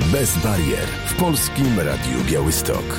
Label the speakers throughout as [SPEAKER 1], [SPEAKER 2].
[SPEAKER 1] Bez barier w Polskim Radiu Białystok.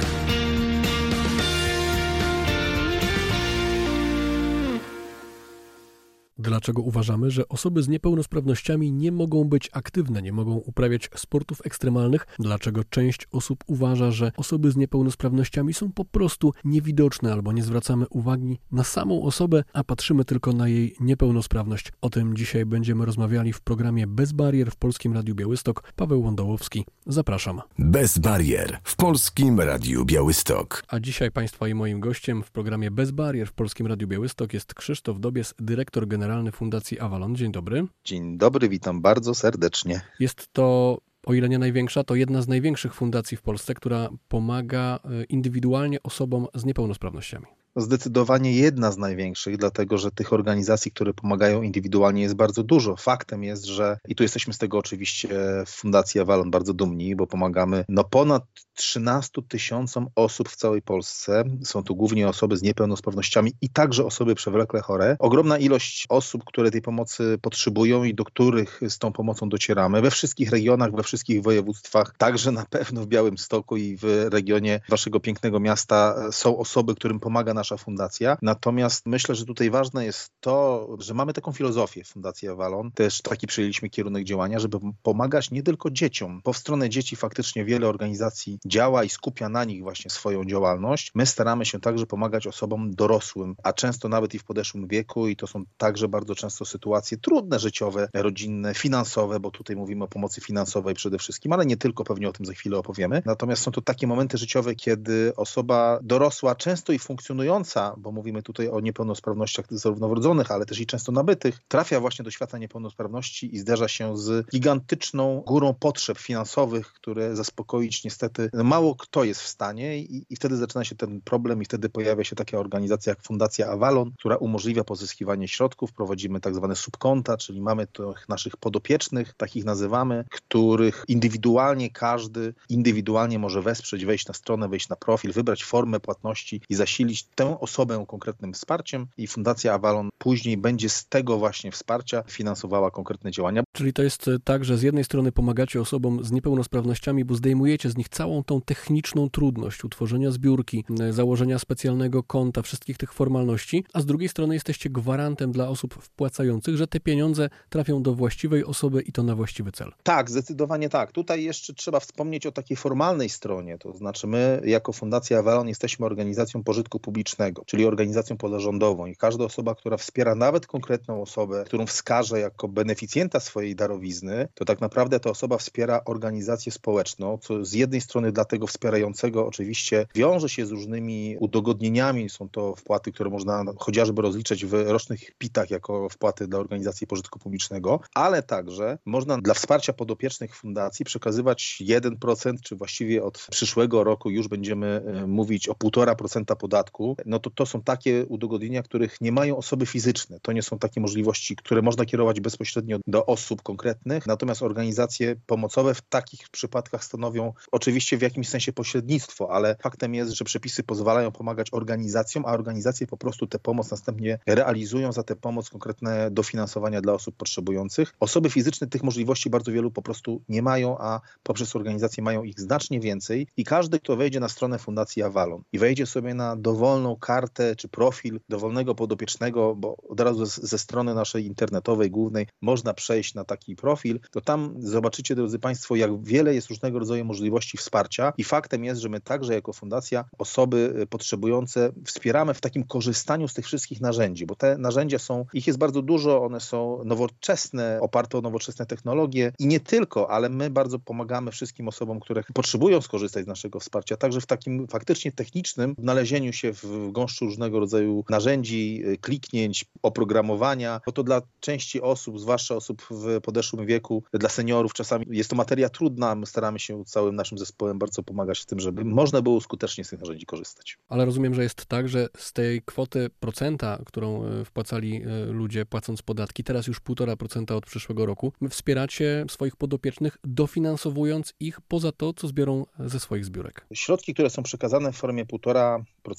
[SPEAKER 2] Dlaczego uważamy, że osoby z niepełnosprawnościami nie mogą być aktywne, nie mogą uprawiać sportów ekstremalnych? Dlaczego część osób uważa, że osoby z niepełnosprawnościami są po prostu niewidoczne albo nie zwracamy uwagi na samą osobę, a patrzymy tylko na jej niepełnosprawność? O tym dzisiaj będziemy rozmawiali w programie Bez barier w Polskim Radiu Białystok. Paweł Łądołowski, zapraszam.
[SPEAKER 1] Bez barier w Polskim Radiu Białystok.
[SPEAKER 2] A dzisiaj Państwa i moim gościem w programie Bez barier w Polskim Radiu Białystok jest Krzysztof Dobies, dyrektor generalny Fundacji Avalon. Dzień dobry.
[SPEAKER 3] Dzień dobry, witam bardzo serdecznie.
[SPEAKER 2] Jest to, o ile nie największa, to jedna z największych fundacji w Polsce, która pomaga indywidualnie osobom z niepełnosprawnościami.
[SPEAKER 3] Zdecydowanie jedna z największych, dlatego że tych organizacji, które pomagają indywidualnie, jest bardzo dużo. Faktem jest, że i tu jesteśmy z tego oczywiście w Fundacji Avalon bardzo dumni, bo pomagamy ponad 13 000 osób w całej Polsce. Są to głównie osoby z niepełnosprawnościami i także osoby przewlekle chore. Ogromna ilość osób, które tej pomocy potrzebują i do których z tą pomocą docieramy we wszystkich regionach, we wszystkich województwach, także na pewno w Białymstoku i w regionie waszego pięknego miasta są osoby, którym pomaga nasza fundacja. Natomiast myślę, że tutaj ważne jest to, że mamy taką filozofię w Fundacji Avalon. Też taki przyjęliśmy kierunek działania, żeby pomagać nie tylko dzieciom, bo w stronę dzieci faktycznie wiele organizacji działa i skupia na nich właśnie swoją działalność. My staramy się także pomagać osobom dorosłym, a często nawet i w podeszłym wieku i to są także bardzo często sytuacje trudne, życiowe, rodzinne, finansowe, bo tutaj mówimy o pomocy finansowej przede wszystkim, ale nie tylko, pewnie o tym za chwilę opowiemy. Natomiast są to takie momenty życiowe, kiedy osoba dorosła, często i funkcjonująca, bo mówimy tutaj o niepełnosprawnościach zarówno wrodzonych, ale też i często nabytych, trafia właśnie do świata niepełnosprawności i zderza się z gigantyczną górą potrzeb finansowych, które zaspokoić niestety mało kto jest w stanie i wtedy zaczyna się ten problem i wtedy pojawia się taka organizacja jak Fundacja Avalon, która umożliwia pozyskiwanie środków. Prowadzimy tak zwane subkonta, czyli mamy tych naszych podopiecznych, takich nazywamy, których każdy indywidualnie może wesprzeć, wejść na stronę, wejść na profil, wybrać formę płatności i zasilić tę osobę konkretnym wsparciem i Fundacja Avalon później będzie z tego właśnie wsparcia finansowała konkretne działania.
[SPEAKER 2] Czyli to jest tak, że z jednej strony pomagacie osobom z niepełnosprawnościami, bo zdejmujecie z nich całą tą techniczną trudność utworzenia zbiórki, założenia specjalnego konta, wszystkich tych formalności, a z drugiej strony jesteście gwarantem dla osób wpłacających, że te pieniądze trafią do właściwej osoby i to na właściwy cel.
[SPEAKER 3] Tak, zdecydowanie tak. Tutaj jeszcze trzeba wspomnieć o takiej formalnej stronie, to znaczy my jako Fundacja Avalon jesteśmy organizacją pożytku publicznego, czyli organizacją pozarządową i każda osoba, która wspiera nawet konkretną osobę, którą wskaże jako beneficjenta swojej darowizny, to tak naprawdę ta osoba wspiera organizację społeczną, co z jednej strony dla tego wspierającego oczywiście wiąże się z różnymi udogodnieniami. Są to wpłaty, które można chociażby rozliczyć w rocznych PIT-ach jako wpłaty dla organizacji pożytku publicznego, ale także można dla wsparcia podopiecznych fundacji przekazywać 1%, czy właściwie od przyszłego roku już będziemy mówić o 1,5% podatku. To są takie udogodnienia, których nie mają osoby fizyczne. To nie są takie możliwości, które można kierować bezpośrednio do osób konkretnych. Natomiast organizacje pomocowe w takich przypadkach stanowią oczywiście w jakimś sensie pośrednictwo, ale faktem jest, że przepisy pozwalają pomagać organizacjom, a organizacje po prostu tę pomoc następnie realizują za tę pomoc konkretne dofinansowania dla osób potrzebujących. Osoby fizyczne tych możliwości bardzo wielu po prostu nie mają, a poprzez organizacje mają ich znacznie więcej i każdy, kto wejdzie na stronę Fundacji Avalon i wejdzie sobie na dowolną kartę czy profil dowolnego podopiecznego, bo od razu ze strony naszej internetowej głównej można przejść na taki profil, to tam zobaczycie, drodzy Państwo, jak wiele jest różnego rodzaju możliwości wsparcia i faktem jest, że my także jako fundacja osoby potrzebujące wspieramy w takim korzystaniu z tych wszystkich narzędzi, bo te narzędzia ich jest bardzo dużo, one są nowoczesne, oparte o nowoczesne technologie i nie tylko, ale my bardzo pomagamy wszystkim osobom, które potrzebują skorzystać z naszego wsparcia, także w takim faktycznie technicznym znalezieniu się w gąszczu różnego rodzaju narzędzi, kliknięć, oprogramowania, bo to dla części osób, zwłaszcza osób w podeszłym wieku, dla seniorów czasami jest to materia trudna, my staramy się całym naszym zespołem bardzo pomagać w tym, żeby można było skutecznie z tych narzędzi korzystać.
[SPEAKER 2] Ale rozumiem, że jest tak, że z tej kwoty procenta, którą wpłacali ludzie płacąc podatki, teraz już 1,5% od przyszłego roku, wy wspieracie swoich podopiecznych, dofinansowując ich poza to, co zbiorą ze swoich zbiórek.
[SPEAKER 3] Środki, które są przekazane w formie 1,5% czy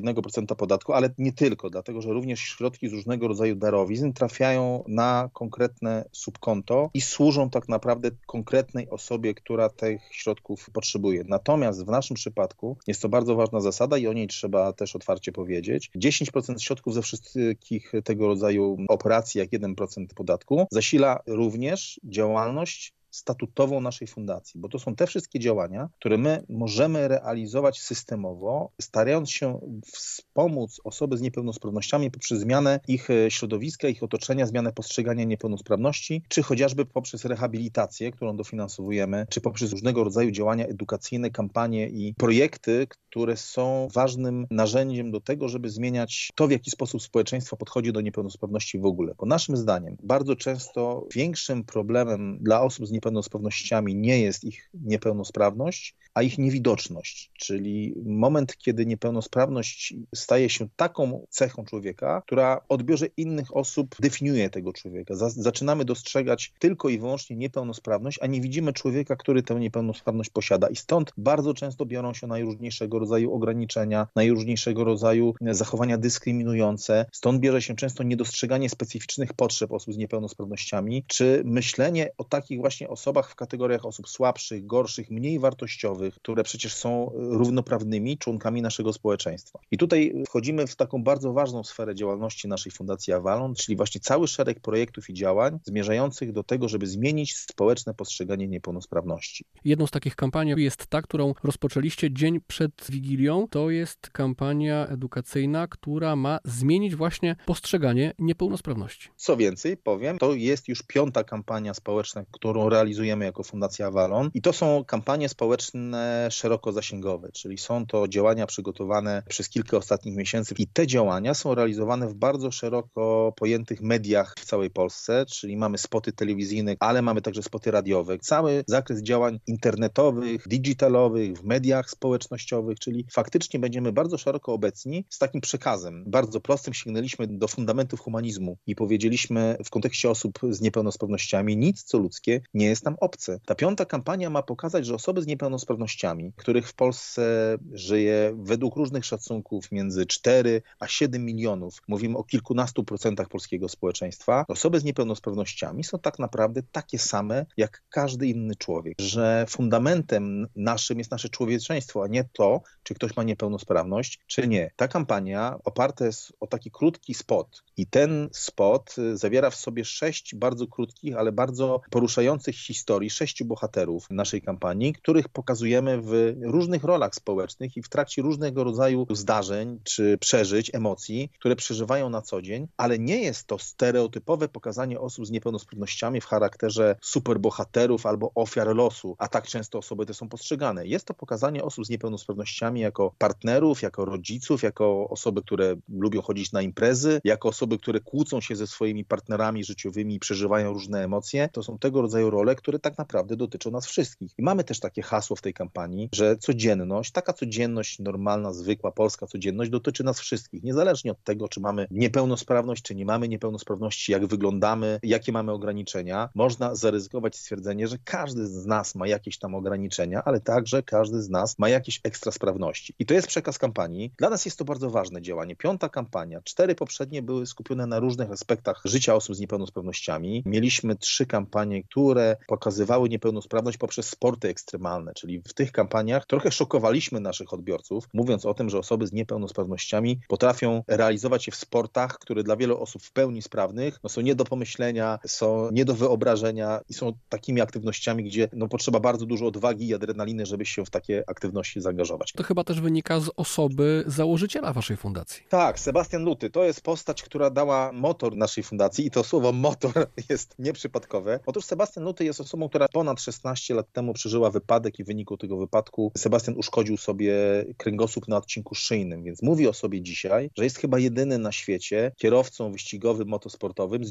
[SPEAKER 3] 1% podatku, ale nie tylko, dlatego że również środki z różnego rodzaju darowizn trafiają na konkretne subkonto i służą tak naprawdę konkretnej osobie, która tych środków potrzebuje. Natomiast w naszym przypadku jest to bardzo ważna zasada i o niej trzeba też otwarcie powiedzieć. 10% środków ze wszystkich tego rodzaju operacji, jak 1% podatku, zasila również działalność statutową naszej fundacji, bo to są te wszystkie działania, które my możemy realizować systemowo, starając się wspomóc osoby z niepełnosprawnościami poprzez zmianę ich środowiska, ich otoczenia, zmianę postrzegania niepełnosprawności, czy chociażby poprzez rehabilitację, którą dofinansowujemy, czy poprzez różnego rodzaju działania edukacyjne, kampanie i projekty, które są ważnym narzędziem do tego, żeby zmieniać to, w jaki sposób społeczeństwo podchodzi do niepełnosprawności w ogóle. Bo naszym zdaniem bardzo często większym problemem dla osób z niepełnosprawnościami nie jest ich niepełnosprawność, a ich niewidoczność, czyli moment, kiedy niepełnosprawność staje się taką cechą człowieka, która w odbiorze innych osób definiuje tego człowieka. Zaczynamy dostrzegać tylko i wyłącznie niepełnosprawność, a nie widzimy człowieka, który tę niepełnosprawność posiada. I stąd bardzo często biorą się najróżniejszego rodzaju ograniczenia, najróżniejszego rodzaju zachowania dyskryminujące. Stąd bierze się często niedostrzeganie specyficznych potrzeb osób z niepełnosprawnościami, czy myślenie o takich właśnie osobach w kategoriach osób słabszych, gorszych, mniej wartościowych, które przecież są równoprawnymi członkami naszego społeczeństwa. I tutaj wchodzimy w taką bardzo ważną sferę działalności naszej Fundacji Avalon, czyli właśnie cały szereg projektów i działań zmierzających do tego, żeby zmienić społeczne postrzeganie niepełnosprawności.
[SPEAKER 2] Jedną z takich kampanii jest ta, którą rozpoczęliście dzień przed Wigilią. To jest kampania edukacyjna, która ma zmienić właśnie postrzeganie niepełnosprawności.
[SPEAKER 3] Co więcej, powiem, to jest już 5. kampania społeczna, którą realizujemy jako Fundacja Avalon i to są kampanie społeczne szeroko zasięgowe, czyli są to działania przygotowane przez kilka ostatnich miesięcy i te działania są realizowane w bardzo szeroko pojętych mediach w całej Polsce, czyli mamy spoty telewizyjne, ale mamy także spoty radiowe. Cały zakres działań internetowych, digitalowych, w mediach społecznościowych, czyli faktycznie będziemy bardzo szeroko obecni z takim przekazem. Bardzo prostym sięgnęliśmy do fundamentów humanizmu i powiedzieliśmy w kontekście osób z niepełnosprawnościami: nic co ludzkie nie jest nam obce. Ta 5. kampania ma pokazać, że osoby z niepełnosprawnościami, których w Polsce żyje według różnych szacunków między 4 a 7 milionów, mówimy o kilkunastu procentach polskiego społeczeństwa, osoby z niepełnosprawnościami są tak naprawdę takie same jak każdy inny człowiek, że fundamentem naszym jest nasze człowieczeństwo, a nie to, czy ktoś ma niepełnosprawność, czy nie. Ta kampania oparta jest o taki krótki spot i ten spot zawiera w sobie 6 bardzo krótkich, ale bardzo poruszających historii 6 bohaterów naszej kampanii, których pokazujemy w różnych rolach społecznych i w trakcie różnego rodzaju zdarzeń czy przeżyć, emocji, które przeżywają na co dzień, ale nie jest to stereotypowe pokazanie osób z niepełnosprawnościami w charakterze superbohaterów albo ofiar losu, a tak często osoby te są postrzegane. Jest to pokazanie osób z niepełnosprawnościami jako partnerów, jako rodziców, jako osoby, które lubią chodzić na imprezy, jako osoby, które kłócą się ze swoimi partnerami życiowymi i przeżywają różne emocje. To są tego rodzaju role, które tak naprawdę dotyczą nas wszystkich. I mamy też takie hasło w tej kampanii, że codzienność, taka codzienność normalna, zwykła, polska codzienność dotyczy nas wszystkich, niezależnie od tego, czy mamy niepełnosprawność, czy nie mamy niepełnosprawności, jak wyglądamy, jakie mamy ograniczenia. Można zaryzykować stwierdzenie, że każdy z nas ma jakieś tam ograniczenia, ale także każdy z nas ma jakieś ekstra sprawności. I to jest przekaz kampanii. Dla nas jest to bardzo ważne działanie. 5. kampania, 4 poprzednie były skupione na różnych aspektach życia osób z niepełnosprawnościami. Mieliśmy 3 kampanie, które pokazywały niepełnosprawność poprzez sporty ekstremalne, czyli w tych kampaniach trochę szokowaliśmy naszych odbiorców, mówiąc o tym, że osoby z niepełnosprawnościami potrafią realizować się w sportach, które dla wielu osób w pełni sprawnych są nie do pomyślenia, są nie do wyobrażenia i są takimi aktywnościami, gdzie potrzeba bardzo dużo odwagi i adrenaliny, żeby się w takie aktywności zaangażować.
[SPEAKER 2] To chyba też wynika z osoby założyciela waszej fundacji.
[SPEAKER 3] Tak, Sebastian Luty to jest postać, która dała motor naszej fundacji i to słowo motor jest nieprzypadkowe. Otóż Sebastian Luty jest osobą, która ponad 16 lat temu przeżyła wypadek i w wyniku tego wypadku Sebastian uszkodził sobie kręgosłup na odcinku szyjnym, więc mówi o sobie dzisiaj, że jest chyba jedyny na świecie kierowcą wyścigowym, motosportowym z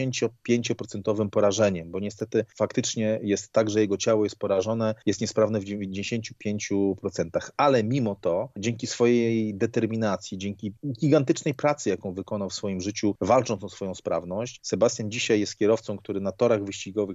[SPEAKER 3] 95% porażeniem, bo niestety faktycznie jest tak, że jego ciało jest porażone, jest niesprawne w 95%, ale mimo to, dzięki swojej determinacji, dzięki gigantycznej pracy, jaką wykonał w swoim życiu, walcząc o swoją sprawność, Sebastian dzisiaj jest kierowcą, który na torach wyścigowych w całej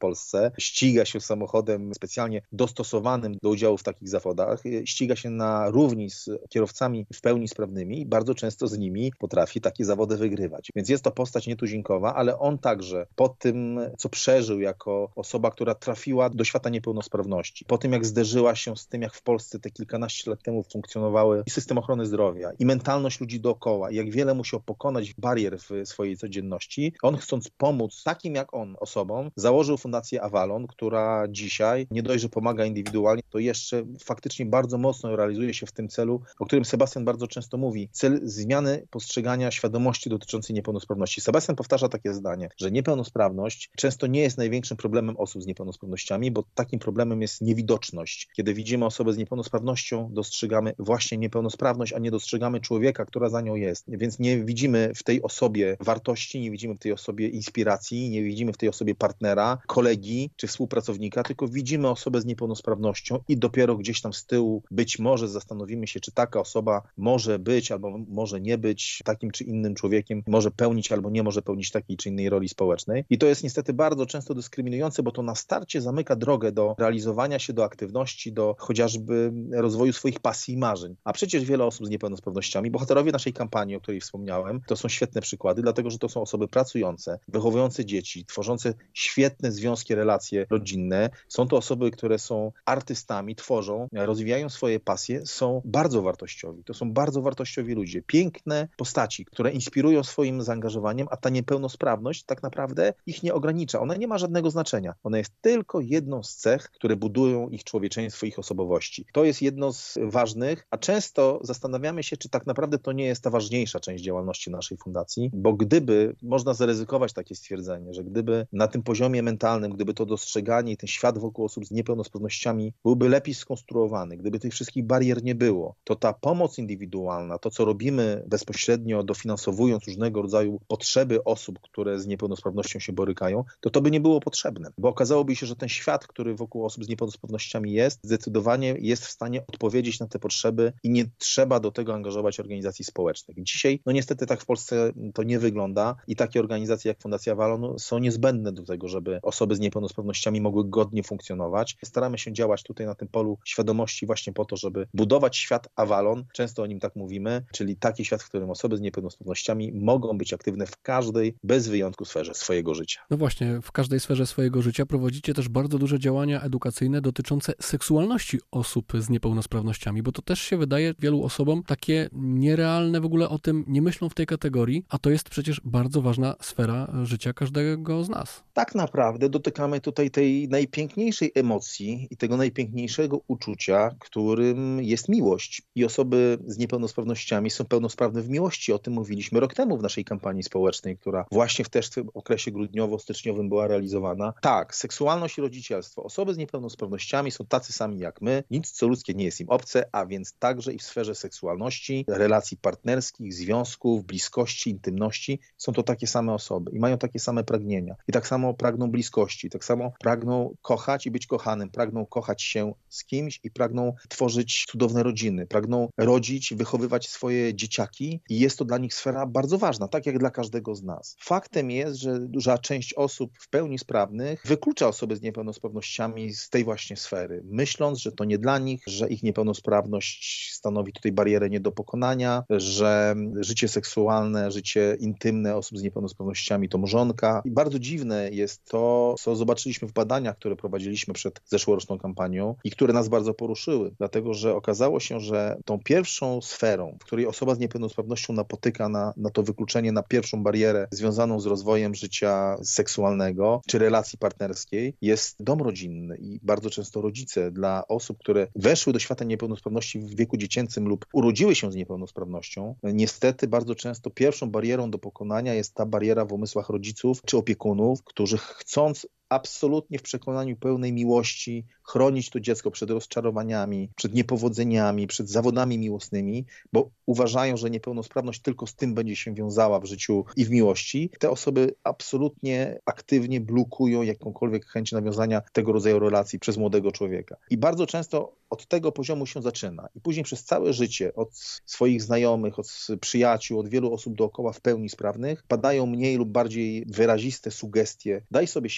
[SPEAKER 3] Polsce, ściga się samochodem specjalnie dostosowanym do udziału w takich zawodach, ściga się na równi z kierowcami w pełni sprawnymi i bardzo często z nimi potrafi takie zawody wygrywać. Więc jest to postać nietuzinkowa, ale on także po tym, co przeżył jako osoba, która trafiła do świata niepełnosprawności, po tym, jak zderzyła się z tym, jak w Polsce te kilkanaście lat temu funkcjonowały i system ochrony zdrowia, i mentalność ludzi dookoła, i jak wiele musiał pokonać barier w swojej codzienności, on, chcąc pomóc takim jak on osobom, założył Fundację Avalon, która dzisiaj nie dość, że pomaga indywidualnie, to jeszcze faktycznie bardzo mocno realizuje się w tym celu, o którym Sebastian bardzo często mówi. Cel zmiany postrzegania świadomości dotyczącej niepełnosprawności. Sebastian powtarza takie zdanie, że niepełnosprawność często nie jest największym problemem osób z niepełnosprawnościami, bo takim problemem jest niewidoczność. Kiedy widzimy osobę z niepełnosprawnością, dostrzegamy właśnie niepełnosprawność, a nie dostrzegamy człowieka, która za nią jest. Więc nie widzimy w tej osobie wartości, nie widzimy w tej osobie inspiracji, nie widzimy w tej osobie partnera, kolegi czy współpracownika, tylko widzimy osobę z niepełnosprawnością i dopiero gdzieś tam z tyłu być może zastanowimy się, czy taka osoba może być albo może nie być takim czy innym człowiekiem, może pełnić albo nie może pełnić takiej czy innej roli społecznej. I to jest niestety bardzo często dyskryminujące, bo to na starcie zamyka drogę do realizowania się, do aktywności, do chociażby rozwoju swoich pasji i marzeń. A przecież wiele osób z niepełnosprawnościami, bohaterowie naszej kampanii, o której wspomniałem, to są świetne przykłady, dlatego że to są osoby pracujące, wychowujące dzieci, tworzące świetne związki, relacje rodzinne. Są to osoby, które są artystami, tworzą, rozwijają swoje pasje, są bardzo wartościowi. To są bardzo wartościowi ludzie. Piękne postaci, które inspirują swoim zaangażowaniem, a ta niepełnosprawność tak naprawdę ich nie ogranicza. Ona nie ma żadnego znaczenia. Ona jest tylko jedną z cech, które budują ich człowieczeństwo, ich osobowości. To jest jedno z ważnych, a często zastanawiamy się, czy tak naprawdę to nie jest ta ważniejsza część działalności naszej fundacji, bo gdyby, można zaryzykować takie stwierdzenie, że gdyby na tym poziomie mentalnym, gdyby to dostrzeganie i ten świat wokół osób z niepełnosprawnościami byłby lepiej skonstruowany, gdyby tych wszystkich barier nie było, to ta pomoc indywidualna, to co robimy bezpośrednio dofinansowując różnego rodzaju potrzeby osób, które z niepełnosprawnością się borykają, to by nie było potrzebne, bo okazałoby się, że ten świat, który wokół osób z niepełnosprawnościami jest, zdecydowanie jest w stanie odpowiedzieć na te potrzeby i nie trzeba do tego angażować organizacji społecznych. Dzisiaj, niestety tak w Polsce to nie wygląda i takie organizacje jak Fundacja Avalon są niezbędne do tego, żeby osoby z niepełnosprawnościami mogły godnie funkcjonować. Staramy się działać tutaj na tym polu świadomości właśnie po to, żeby budować świat Avalon, często o nim tak mówimy, czyli taki świat, w którym osoby z niepełnosprawnościami mogą być aktywne w każdej, bez wyjątku, sferze swojego życia.
[SPEAKER 2] No właśnie, w każdej sferze swojego życia prowadzicie też bardzo duże działania edukacyjne dotyczące seksualności osób z niepełnosprawnościami, bo to też się wydaje wielu osobom takie nierealne, w ogóle o tym nie myślą w tej kategorii, a to jest przecież bardzo ważna sfera życia każdego z nas.
[SPEAKER 3] Tak naprawdę dotykamy tutaj tej najpiękniejszej emocji i tego najpiękniejszego uczucia, którym jest miłość. I osoby z niepełnosprawnościami są pełnosprawne w miłości. O tym mówiliśmy rok temu w naszej kampanii społecznej, która właśnie też w okresie grudniowo-styczniowym była realizowana. Tak, seksualność i rodzicielstwo. Osoby z niepełnosprawnościami są tacy sami jak my. Nic co ludzkie nie jest im obce, a więc także i w sferze seksualności, relacji partnerskich, związków, bliskości, intymności są to takie same osoby i mają takie same pragnienia. I tak samo pragną bliskości, tak samo pragną kochać i być kochanym, pragną kochać się z kimś i pragną tworzyć cudowne rodziny, pragną rodzić, wychowywać swoje dzieciaki i jest to dla nich sfera bardzo ważna, tak jak dla każdego z nas. Faktem jest, że duża część osób w pełni sprawnych wyklucza osoby z niepełnosprawnościami z tej właśnie sfery, myśląc, że to nie dla nich, że ich niepełnosprawność stanowi tutaj barierę nie do pokonania, że życie seksualne, życie intymne osób z niepełnosprawnościami to mrzonka. I bardzo dziwne jest to, co zobaczyliśmy w badaniach, które prowadziliśmy przed zeszłoroczną kampanią i które nas bardzo poruszyły, dlatego że okazało się, że tą pierwszą sferą, w której osoba z niepełnosprawnością napotyka na to wykluczenie, na pierwszą barierę związaną z rozwojem życia seksualnego czy relacji partnerskiej, jest dom rodzinny i bardzo często rodzice dla osób, które weszły do świata niepełnosprawności w wieku dziecięcym lub urodziły się z niepełnosprawnością. Niestety bardzo często pierwszą barierą do pokonania jest ta bariera w umysłach rodziców czy opiekunów, którzy chcąc absolutnie w przekonaniu pełnej miłości chronić to dziecko przed rozczarowaniami, przed niepowodzeniami, przed zawodami miłosnymi, bo uważają, że niepełnosprawność tylko z tym będzie się wiązała w życiu i w miłości. Te osoby absolutnie aktywnie blokują jakąkolwiek chęć nawiązania tego rodzaju relacji przez młodego człowieka. I bardzo często od tego poziomu się zaczyna. I później przez całe życie od swoich znajomych, od przyjaciół, od wielu osób dookoła w pełni sprawnych padają mniej lub bardziej wyraziste sugestie. Daj sobie święty spokój,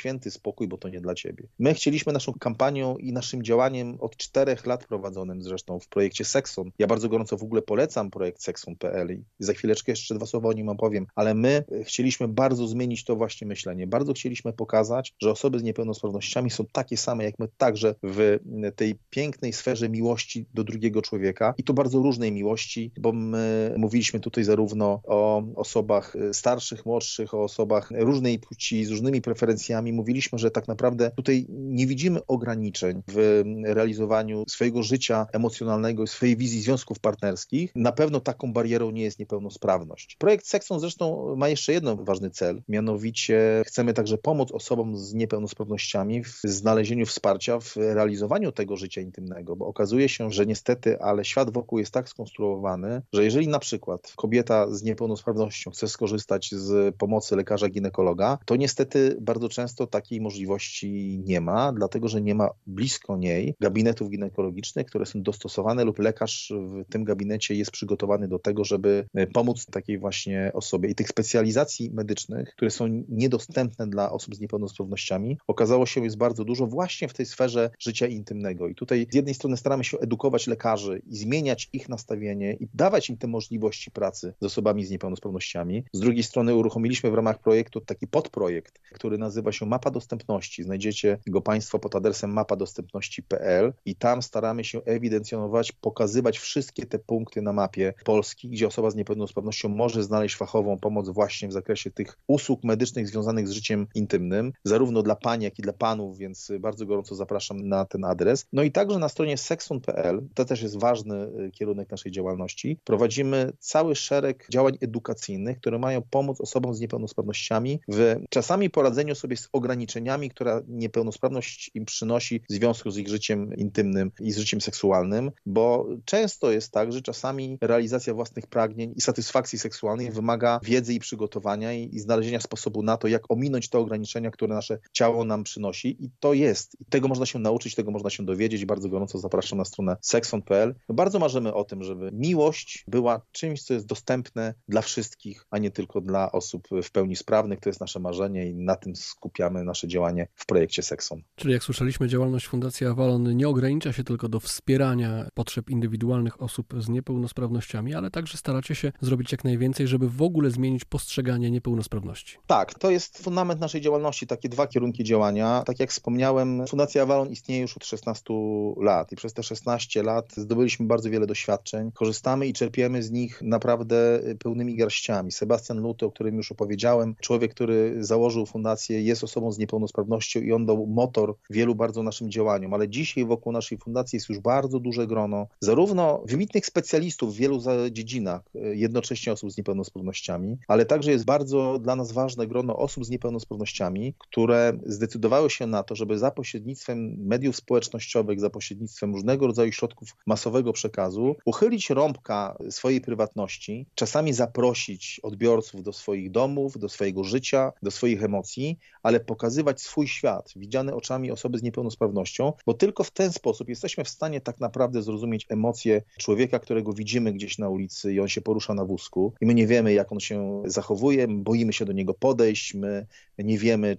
[SPEAKER 3] spokój, bo to nie dla ciebie. My chcieliśmy naszą kampanią i naszym działaniem od 4 lat prowadzonym zresztą w projekcie Sekson. Ja bardzo gorąco w ogóle polecam projekt Sekson.pl i za chwileczkę jeszcze 2 słowa o nim opowiem, ale my chcieliśmy bardzo zmienić to właśnie myślenie. Bardzo chcieliśmy pokazać, że osoby z niepełnosprawnościami są takie same jak my, także w tej pięknej sferze miłości do drugiego człowieka i to bardzo różnej miłości, bo my mówiliśmy tutaj zarówno o osobach starszych, młodszych, o osobach różnej płci, z różnymi preferencjami. Mówiliśmy, że tak naprawdę tutaj nie widzimy ograniczeń w realizowaniu swojego życia emocjonalnego i swojej wizji związków partnerskich. Na pewno taką barierą nie jest niepełnosprawność. Projekt Sekson zresztą ma jeszcze jeden ważny cel, mianowicie chcemy także pomóc osobom z niepełnosprawnościami w znalezieniu wsparcia w realizowaniu tego życia intymnego, bo okazuje się, że niestety, ale świat wokół jest tak skonstruowany, że jeżeli na przykład kobieta z niepełnosprawnością chce skorzystać z pomocy lekarza ginekologa, to niestety bardzo często takiej możliwości nie ma, dlatego że nie ma blisko niej gabinetów ginekologicznych, które są dostosowane lub lekarz w tym gabinecie jest przygotowany do tego, żeby pomóc takiej właśnie osobie. I tych specjalizacji medycznych, które są niedostępne dla osób z niepełnosprawnościami, okazało się jest bardzo dużo właśnie w tej sferze życia intymnego. I tutaj z jednej strony staramy się edukować lekarzy i zmieniać ich nastawienie i dawać im te możliwości pracy z osobami z niepełnosprawnościami. Z drugiej strony uruchomiliśmy w ramach projektu taki podprojekt, który nazywa się Mapa Dostępności. Znajdziecie go Państwo pod adresem mapadostępności.pl i tam staramy się ewidencjonować, pokazywać wszystkie te punkty na mapie Polski, gdzie osoba z niepełnosprawnością może znaleźć fachową pomoc właśnie w zakresie tych usług medycznych związanych z życiem intymnym, zarówno dla pań, jak i dla panów, więc bardzo gorąco zapraszam na ten adres. No i także na stronie sekson.pl, to też jest ważny kierunek naszej działalności, prowadzimy cały szereg działań edukacyjnych, które mają pomóc osobom z niepełnosprawnościami w czasami poradzeniu sobie z ograniczeniami, które niepełnosprawność im przynosi w związku z ich życiem intymnym i z życiem seksualnym, bo często jest tak, że czasami realizacja własnych pragnień i satysfakcji seksualnej wymaga wiedzy i przygotowania i znalezienia sposobu na to, jak ominąć te ograniczenia, które nasze ciało nam przynosi i to jest. I tego można się nauczyć, tego można się dowiedzieć i bardzo gorąco zapraszam na stronę sekson.pl. Bardzo marzymy o tym, żeby miłość była czymś, co jest dostępne dla wszystkich, a nie tylko dla osób w pełni sprawnych. To jest nasze marzenie i na tym skupiamy nasze działanie w projekcie Sekson.
[SPEAKER 2] Czyli jak słyszeliśmy, działalność Fundacji Avalon nie ogranicza się tylko do wspierania potrzeb indywidualnych osób z niepełnosprawnościami, ale także staracie się zrobić jak najwięcej, żeby w ogóle zmienić postrzeganie niepełnosprawności.
[SPEAKER 3] Tak, to jest fundament naszej działalności, takie 2 kierunki działania. Tak jak wspomniałem, Fundacja Avalon istnieje już od 16 lat i przez te 16 lat zdobyliśmy bardzo wiele doświadczeń. Korzystamy i czerpiemy z nich naprawdę pełnymi garściami. Sebastian Luty, o którym już opowiedziałem, człowiek, który założył fundację, jest osobą z niepełnosprawnością i on dał motor wielu bardzo naszym działaniom, ale dzisiaj wokół naszej fundacji jest już bardzo duże grono zarówno wybitnych specjalistów w wielu dziedzinach, jednocześnie osób z niepełnosprawnościami, ale także jest bardzo dla nas ważne grono osób z niepełnosprawnościami, które zdecydowały się na to, żeby za pośrednictwem mediów społecznościowych, za pośrednictwem różnego rodzaju środków masowego przekazu uchylić rąbka swojej prywatności, czasami zaprosić odbiorców do swoich domów, do swojego życia, do swoich emocji, ale pokazywać swój świat, widziany oczami osoby z niepełnosprawnością, bo tylko w ten sposób jesteśmy w stanie tak naprawdę zrozumieć emocje człowieka, którego widzimy gdzieś na ulicy i on się porusza na wózku i my nie wiemy, jak on się zachowuje, boimy się do niego podejść, my nie wiemy,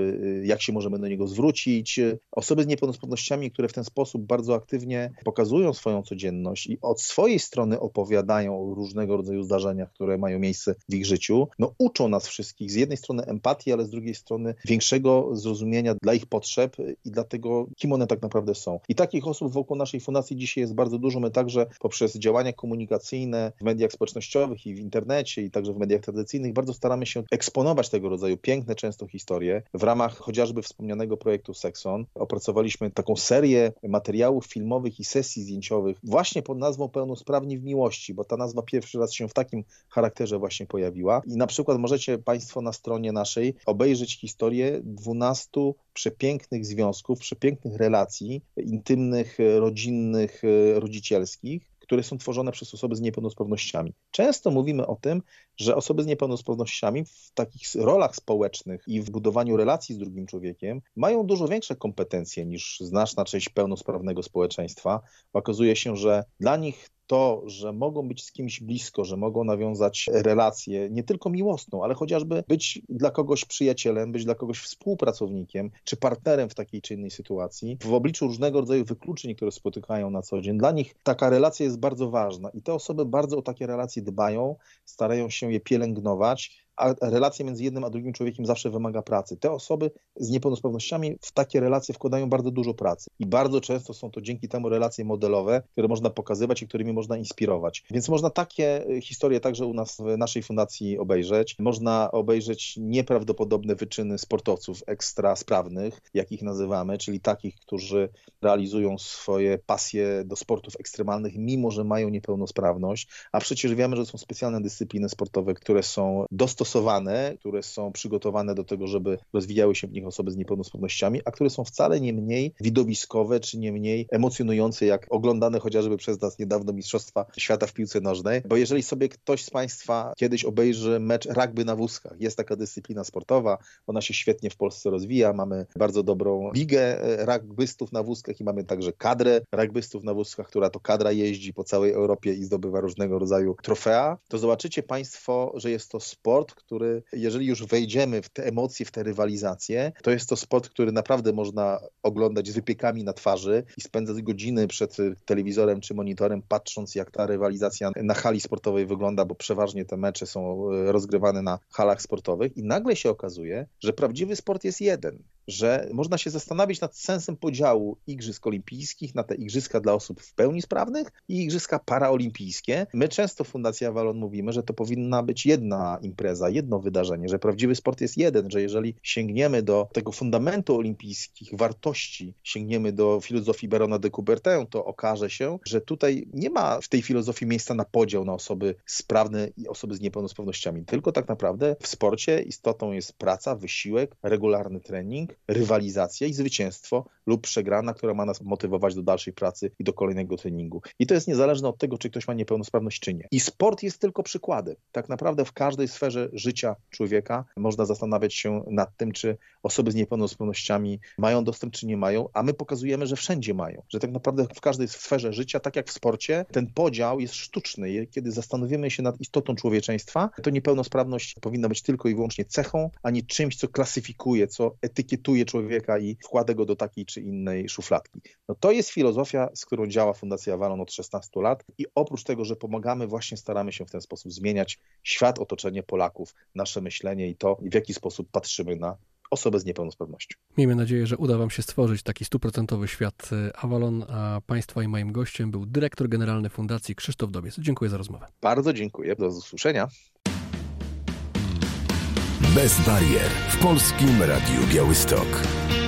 [SPEAKER 3] jak się możemy do niego zwrócić. Osoby z niepełnosprawnościami, które w ten sposób bardzo aktywnie pokazują swoją codzienność i od swojej strony opowiadają o różnego rodzaju zdarzeniach, które mają miejsce w ich życiu, no uczą nas wszystkich z jednej strony empatii, ale z drugiej strony większego zrozumienia dla ich potrzeb i dla tego, kim one tak naprawdę są. I takich osób wokół naszej fundacji dzisiaj jest bardzo dużo. My także poprzez działania komunikacyjne w mediach społecznościowych i w internecie i także w mediach tradycyjnych bardzo staramy się eksponować tego rodzaju piękne często historie. W ramach chociażby wspomnianego projektu Sekson opracowaliśmy taką serię materiałów filmowych i sesji zdjęciowych właśnie pod nazwą Pełnosprawni w miłości, bo ta nazwa pierwszy raz się w takim charakterze właśnie pojawiła. I na przykład możecie Państwo na stronie naszej obejrzeć historię 12 przepięknych związków, przepięknych relacji intymnych, rodzinnych, rodzicielskich, które są tworzone przez osoby z niepełnosprawnościami. Często mówimy o tym, że osoby z niepełnosprawnościami w takich rolach społecznych i w budowaniu relacji z drugim człowiekiem mają dużo większe kompetencje niż znaczna część pełnosprawnego społeczeństwa. Okazuje się, że dla nich to, że mogą być z kimś blisko, że mogą nawiązać relację, nie tylko miłosną, ale chociażby być dla kogoś przyjacielem, być dla kogoś współpracownikiem, czy partnerem w takiej czy innej sytuacji, w obliczu różnego rodzaju wykluczeń, które spotykają na co dzień, dla nich taka relacja jest bardzo ważna i te osoby bardzo o takie relacje dbają, starają się je pielęgnować, a relacja między jednym a drugim człowiekiem zawsze wymaga pracy. Te osoby z niepełnosprawnościami w takie relacje wkładają bardzo dużo pracy i bardzo często są to dzięki temu relacje modelowe, które można pokazywać i którymi można inspirować. Więc można takie historie także u nas w naszej fundacji obejrzeć. Można obejrzeć nieprawdopodobne wyczyny sportowców ekstra sprawnych, jak ich nazywamy, czyli takich, którzy realizują swoje pasje do sportów ekstremalnych, mimo że mają niepełnosprawność, a przecież wiemy, że są specjalne dyscypliny sportowe, które są dostosowane, które są przygotowane do tego, żeby rozwijały się w nich osoby z niepełnosprawnościami, a które są wcale nie mniej widowiskowe, czy nie mniej emocjonujące, jak oglądane chociażby przez nas niedawno Mistrzostwa Świata w piłce nożnej. Bo jeżeli sobie ktoś z Państwa kiedyś obejrzy mecz rugby na wózkach, jest taka dyscyplina sportowa, ona się świetnie w Polsce rozwija, mamy bardzo dobrą ligę rugbystów na wózkach i mamy także kadrę rugbystów na wózkach, która to kadra jeździ po całej Europie i zdobywa różnego rodzaju trofea, to zobaczycie Państwo, że jest to sport, który, jeżeli już wejdziemy w te emocje, w te rywalizacje, to jest to sport, który naprawdę można oglądać z wypiekami na twarzy i spędzać godziny przed telewizorem czy monitorem, patrząc jak ta rywalizacja na hali sportowej wygląda, bo przeważnie te mecze są rozgrywane na halach sportowych i nagle się okazuje, że prawdziwy sport jest jeden, że można się zastanawiać nad sensem podziału igrzysk olimpijskich na te igrzyska dla osób w pełni sprawnych i igrzyska paraolimpijskie. My często w Fundacji Avalon mówimy, że to powinna być jedna impreza, jedno wydarzenie, że prawdziwy sport jest jeden, że jeżeli sięgniemy do tego fundamentu olimpijskich wartości, sięgniemy do filozofii Barona de Coubertin, to okaże się, że tutaj nie ma w tej filozofii miejsca na podział na osoby sprawne i osoby z niepełnosprawnościami, tylko tak naprawdę w sporcie istotą jest praca, wysiłek, regularny trening, rywalizacja i zwycięstwo lub przegrana, która ma nas motywować do dalszej pracy i do kolejnego treningu. I to jest niezależne od tego, czy ktoś ma niepełnosprawność, czy nie. I sport jest tylko przykładem. Tak naprawdę w każdej sferze życia człowieka można zastanawiać się nad tym, czy osoby z niepełnosprawnościami mają dostęp, czy nie mają, a my pokazujemy, że wszędzie mają. Że tak naprawdę w każdej sferze życia, tak jak w sporcie, ten podział jest sztuczny. Kiedy zastanowimy się nad istotą człowieczeństwa, to niepełnosprawność powinna być tylko i wyłącznie cechą, a nie czymś, co klasyfikuje, co etykietuje człowieka i wkłada go do takiej czy innej szufladki. No to jest filozofia, z którą działa Fundacja Avalon od 16 lat i oprócz tego, że pomagamy, właśnie staramy się w ten sposób zmieniać świat, otoczenie Polaków, nasze myślenie i to, w jaki sposób patrzymy na osobę z niepełnosprawnością.
[SPEAKER 2] Miejmy nadzieję, że uda Wam się stworzyć taki 100% świat Avalon, a Państwa i moim gościem był dyrektor generalny Fundacji Krzysztof Dobiec. Dziękuję za rozmowę.
[SPEAKER 3] Bardzo dziękuję. Do usłyszenia.
[SPEAKER 1] Bez barier w Polskim Radiu Białystok.